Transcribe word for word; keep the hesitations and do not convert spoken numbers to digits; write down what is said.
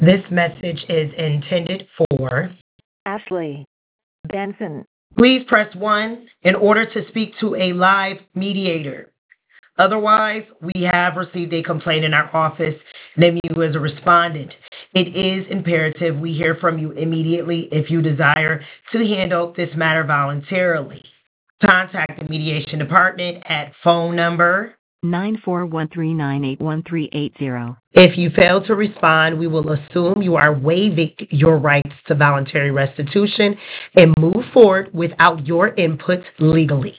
This message is intended for Ashley Benson. Please press one in order to speak to a live mediator. Otherwise, we have received a complaint in our office naming you as a respondent. It is imperative we hear from you immediately if you desire to handle this matter voluntarily. Contact the mediation department at phone number. nine four one three nine eight one three eight zero. If you fail to respond, we will assume you are waiving your rights to voluntary restitution and move forward without your input legally.